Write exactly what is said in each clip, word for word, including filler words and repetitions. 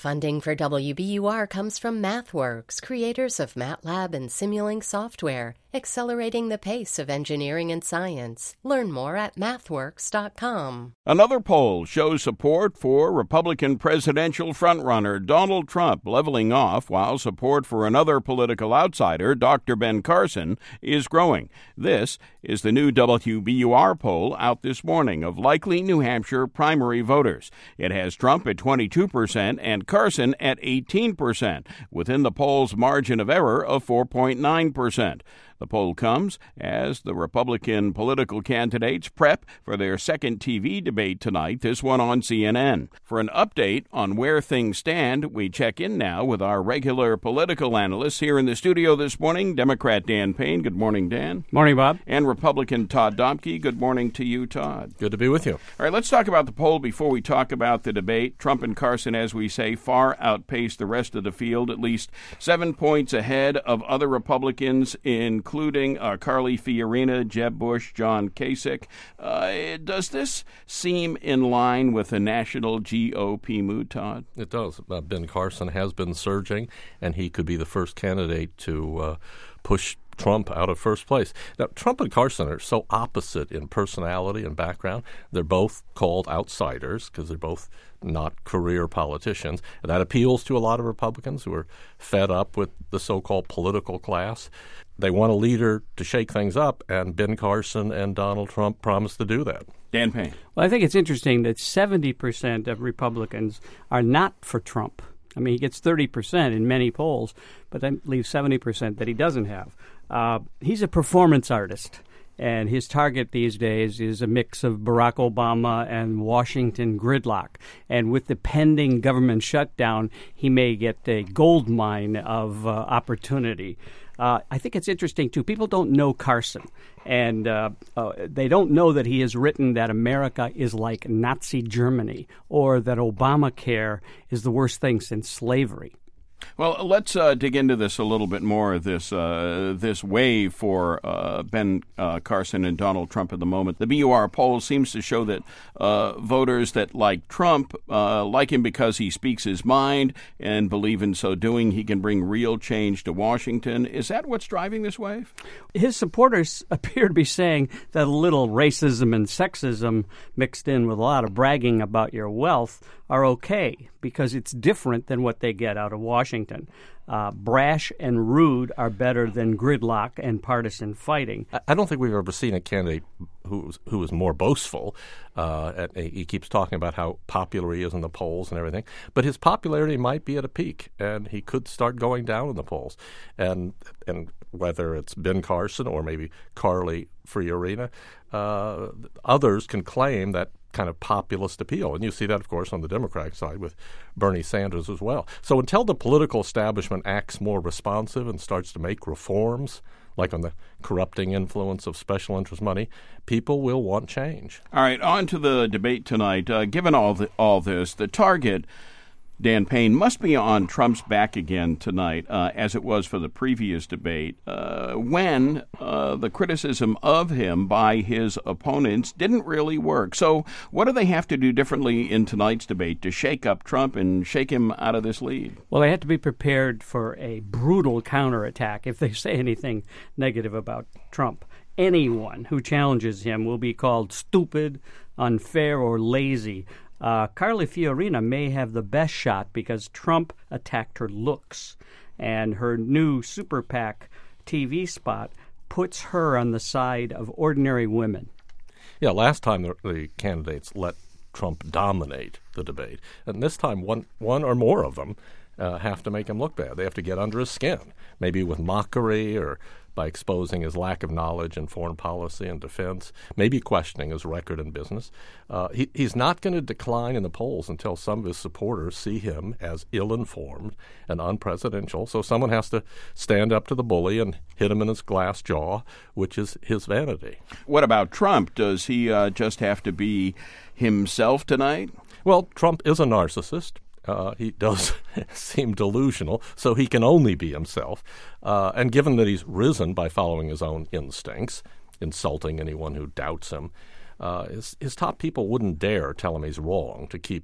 Funding for W B U R comes from MathWorks, creators of MATLAB and Simulink software, accelerating the pace of engineering and science. Learn more at mathworks dot com. Another poll shows support for Republican presidential frontrunner Donald Trump leveling off, while support for another political outsider, Doctor Ben Carson, is growing. This is the new W B U R poll out this morning of likely New Hampshire primary voters. It has Trump at twenty-two percent and Carson at eighteen percent, within the poll's margin of error of four point nine percent. The poll comes as the Republican political candidates prep for their second T V debate tonight, this one on C N N. For an update on where things stand, we check in now with our regular political analysts here in the studio this morning, Democrat Dan Payne. Good morning, Dan. Morning, Bob. And Republican Todd Domke. Good morning to you, Todd. Good to be with you. All right, let's talk about the poll before we talk about the debate. Trump and Carson, as we say, far outpaced the rest of the field, at least seven points ahead of other Republicans, including including uh, Carly Fiorina, Jeb Bush, John Kasich. Uh, does this seem in line with the national G O P mood, Todd? It does. Uh, Ben Carson has been surging, and he could be the first candidate to uh, push Trump out of first place. Now, Trump and Carson are so opposite in personality and background. They're both called outsiders because they're both not career politicians. And that appeals to a lot of Republicans who are fed up with the so-called political class. They want a leader to shake things up, and Ben Carson and Donald Trump promised to do that. Dan Payne. Well, I think it's interesting that seventy percent of Republicans are not for Trump. I mean, he gets thirty percent in many polls, but that leaves seventy percent that he doesn't have. Uh, he's a performance artist, and his target these days is a mix of Barack Obama and Washington gridlock. And with the pending government shutdown, he may get a gold mine of uh, opportunity. Uh, I think it's interesting, too. People don't know Carson, and uh, uh, they don't know that he has written that America is like Nazi Germany or that Obamacare is the worst thing since slavery. Well, let's uh, dig into this a little bit more, this uh, this wave for uh, Ben uh, Carson and Donald Trump at the moment. The B U R poll seems to show that uh, voters that like Trump uh, like him because he speaks his mind and believe in so doing he can bring real change to Washington. Is that what's driving this wave? His supporters appear to be saying that a little racism and sexism mixed in with a lot of bragging about your wealth are okay because it's different than what they get out of Washington. Uh, brash and rude are better than gridlock and partisan fighting. I don't think we've ever seen a candidate who who was more boastful. Uh, he keeps talking about how popular he is in the polls and everything, but his popularity might be at a peak, and he could start going down in the polls. And and whether it's Ben Carson or maybe Carly Fiorina, uh, others can claim that kind of populist appeal. And you see that, of course, on the Democratic side with Bernie Sanders as well. So until the political establishment acts more responsive and starts to make reforms, like on the corrupting influence of special interest money, people will want change. All right, on to the debate tonight. Uh, given all the, all this, the target, Dan Payne, must be on Trump's back again tonight, uh, as it was for the previous debate, uh, when uh, the criticism of him by his opponents didn't really work. So what do they have to do differently in tonight's debate to shake up Trump and shake him out of this lead? Well, they have to be prepared for a brutal counterattack if they say anything negative about Trump. Anyone who challenges him will be called stupid, unfair, or lazy. Uh, Carly Fiorina may have the best shot because Trump attacked her looks, and her new Super PAC T V spot puts her on the side of ordinary women. Yeah, last time the, the candidates let Trump dominate the debate, and this time one one or more of them uh, have to make him look bad. They have to get under his skin, maybe with mockery or by exposing his lack of knowledge in foreign policy and defense, maybe questioning his record in business. Uh, he, he's not going to decline in the polls until some of his supporters see him as ill-informed and unpresidential. So someone has to stand up to the bully and hit him in his glass jaw, which is his vanity. What about Trump? Does he uh, just have to be himself tonight? Well, Trump is a narcissist. Uh, he does seem delusional, so he can only be himself. Uh, and given that he's risen by following his own instincts, insulting anyone who doubts him, uh, his, his top people wouldn't dare tell him he's wrong to keep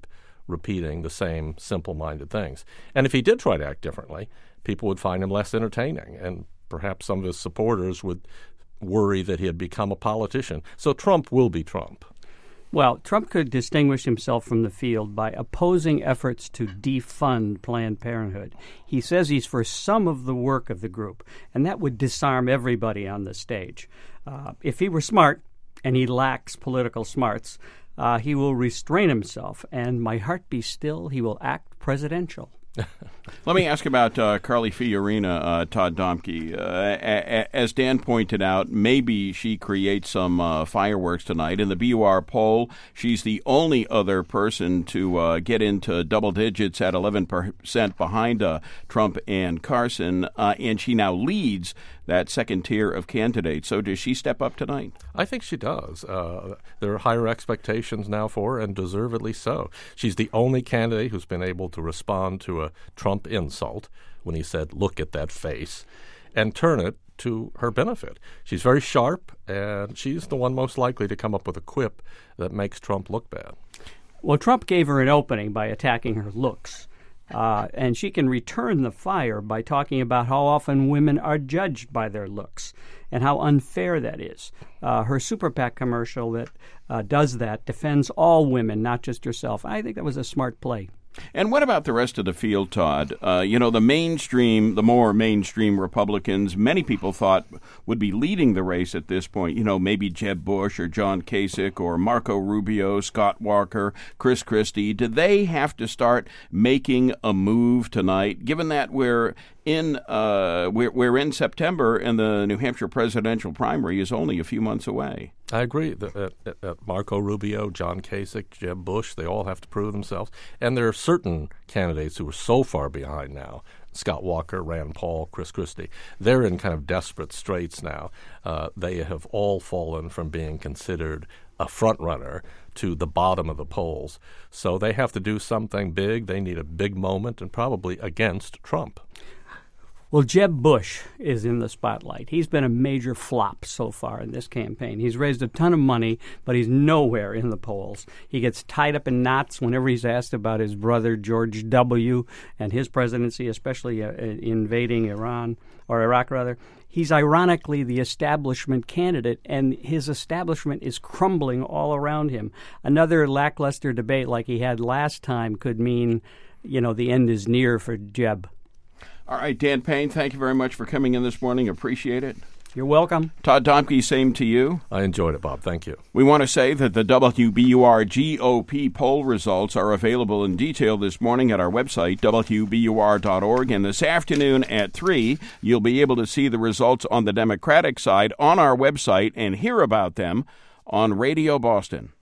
repeating the same simple-minded things. And if he did try to act differently, people would find him less entertaining, and perhaps some of his supporters would worry that he had become a politician. So Trump will be Trump. Well, Trump could distinguish himself from the field by opposing efforts to defund Planned Parenthood. He says he's for some of the work of the group, and that would disarm everybody on the stage. Uh, if he were smart, and he lacks political smarts, uh, he will restrain himself, and my heart be still, he will act presidential. Let me ask about uh, Carly Fiorina, uh, Todd Domke. Uh, a- a- as Dan pointed out, maybe she creates some uh, fireworks tonight. In the B U R poll, she's the only other person to uh, get into double digits at eleven percent behind uh, Trump and Carson, uh, and she now leads that second tier of candidates. So does she step up tonight? I think she does. Uh, there are higher expectations now for her, and deservedly so. She's the only candidate who's been able to respond to a Trump insult when he said, "Look at that face," and turn it to her benefit. She's very sharp, and she's the one most likely to come up with a quip that makes Trump look bad. Well, Trump gave her an opening by attacking her looks. Uh, and she can return the fire by talking about how often women are judged by their looks and how unfair that is. Uh, her Super PAC commercial that uh, does that defends all women, not just herself. I think that was a smart play. And what about the rest of the field, Todd? Uh, you know, the mainstream, the more mainstream Republicans, many people thought would be leading the race at this point. You know, maybe Jeb Bush or John Kasich or Marco Rubio, Scott Walker, Chris Christie. Do they have to start making a move tonight, given that we're in uh, we're, we're in September and the New Hampshire presidential primary is only a few months away? I agree. The, uh, uh, Marco Rubio, John Kasich, Jeb Bush, they all have to prove themselves. And there are certain candidates who are so far behind now. Scott Walker, Rand Paul, Chris Christie. They're in kind of desperate straits now. Uh, they have all fallen from being considered a front runner to the bottom of the polls. So they have to do something big. They need a big moment, and probably against Trump. Well, Jeb Bush is in the spotlight. He's been a major flop so far in this campaign. He's raised a ton of money, but he's nowhere in the polls. He gets tied up in knots whenever he's asked about his brother George W. and his presidency, especially uh, invading Iran, or Iraq rather. He's ironically the establishment candidate, and his establishment is crumbling all around him. Another lackluster debate like he had last time could mean, you know, the end is near for Jeb. All right, Dan Payne, thank you very much for coming in this morning. Appreciate it. You're welcome. Todd Domke, same to you. I enjoyed it, Bob. Thank you. We want to say that the W B U R G O P poll results are available in detail this morning at our website, W B U R dot org. And this afternoon at three, you'll be able to see the results on the Democratic side on our website and hear about them on Radio Boston.